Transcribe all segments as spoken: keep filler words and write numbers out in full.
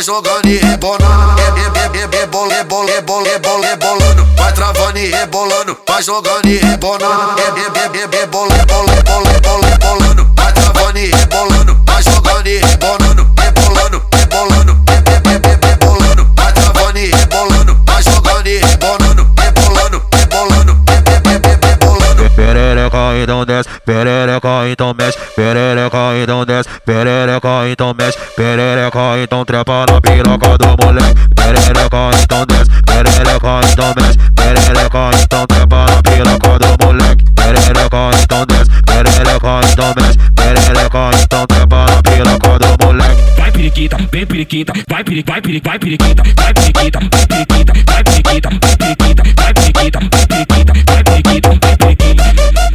jogando e rebolando, rebola, rebola, rebola, rebola, rebolando, vai travando e rebolando, vai jogando e rebolando, rebola, rebola, rebola, rebola, rebolando, vai travando e rebolando, vai jogando e rebolando, rebolando, rebolando, rebolando, vai travando e rebolando, vai jogando e rebolando, rebolando, rebolando, rebolando. Perereca então desce, perereca então mexe, perereca então desce, perereca então mexe, perereca então trepa na piroca do moleque, perereca então desce, perereca então mexe, perereca então trepa na piroca do moleque, perereca então desce, perereca então mexe, perereca então trepa na piroca do moleque. Vai periquita, vem periquita, vai periquita, vai periquita, vai periquita, vai periquita, vai periquita, vai periquita, vai periquita, vai periquita, vai periquita, vai periquita, vai periquita.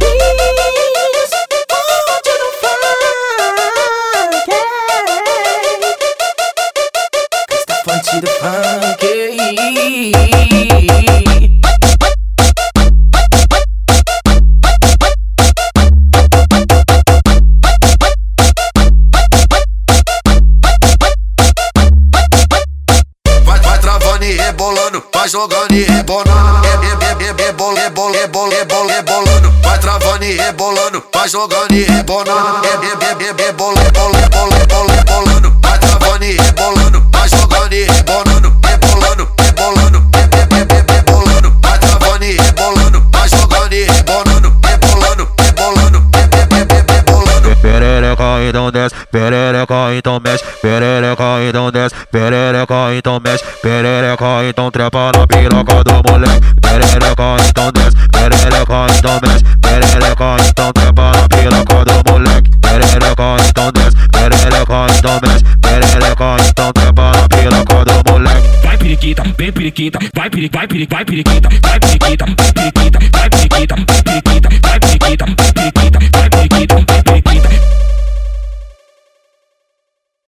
To the funk, vai, vai travando e rebolando, vai jogando e rebolando, rebola, rebola, rebola, rebola, rebolando, vai travando e rebolando, vai jogando e rebolando, rebola, rebola, rebola, rebola, rebolando, vai travando e rebolando, vai jogando e rebolando, rebolando, rebolando, rebolando, vai travando e rebolando, vai jogando e rebolando, rebolando, rebolando, rebolando. Perereca então desce, perereca então mexe, perereca então desce, perereca então mexe, perereca então trepa na piroca do moleque, perereca então desce, perereca então mexe, perereca então trepa na piroca do moleque, perereca então desce, perereca então mexe, perereca então trepa na piroca do moleque. Vai periquita, vem periquita, vai periquita, vai periquita, vai periquita, vai periquita, vai periquita, vai periquita, vai periquita, vai periquita, vai periquita.